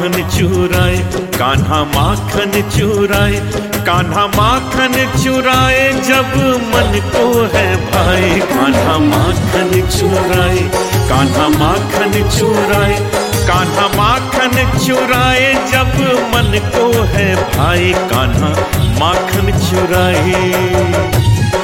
माखन चुराए, कान्हा माखन चुराए, कान्हा माखन चुराए जब मन को है भाई। कान्हा माखन चुराए, कान्हा माखन चुराए, कान्हा माखन चुराए जब मन को है भाई। कान्हा माखन चुराए।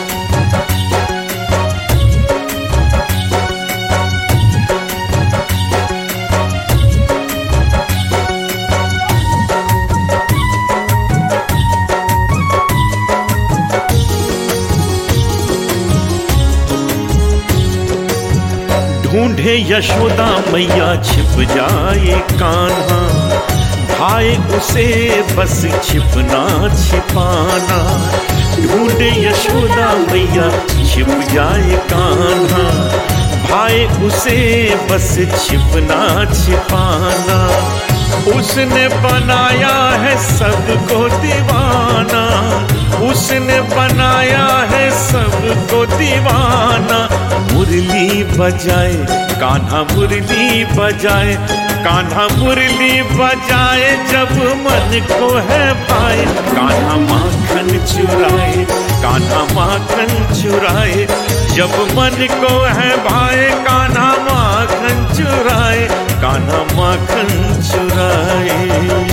ढूंढे यशोदा मैया छिप जाए कान्हा, भाए उसे बस छिपना छिपाना। ढूंढे यशोदा मैया छिप जाए कान्हा, भाए उसे बस छिपना छिपाना। उसने बनाया है सबको दीवाना, उसने बनाया है सबको दीवाना। मुरली बजाए कान्हा मुरली बजाए, कान्हा मुरली बजाए जब मन को है भाई। कान्हा माखन चुराए, कान्हा माखन चुराए जब मन को है भाई। कान्हा माखन चुराए, कान्हा माखन चुराए।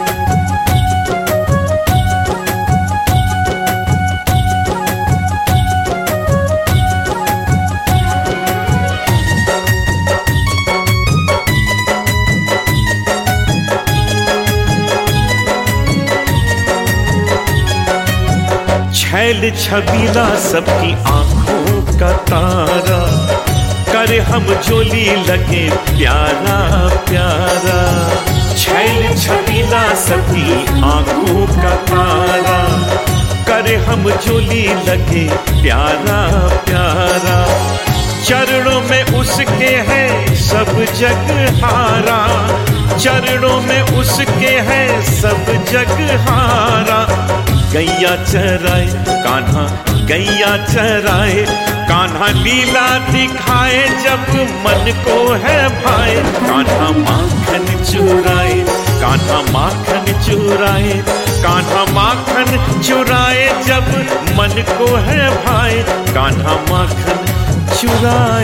छैल छबीला सबकी आंखों का तारा, करे हम जोली लगे प्यारा प्यारा। छैल छबीला सबकी आंखों का तारा, करे हम जोली लगे प्यारा प्यारा। चरणों में उसके है सब जग हारा, चरणों में उसके है सब जग हारा। गैया चराए कान्हा गैया चराए, कान्हा लीला दिखाए जब मन को है भाई। कान्हा माखन चुराए, कान्हा माखन चुराए, कान्हा माखन चुराए जब मन को है भाई। कान्हा माखन चुराए।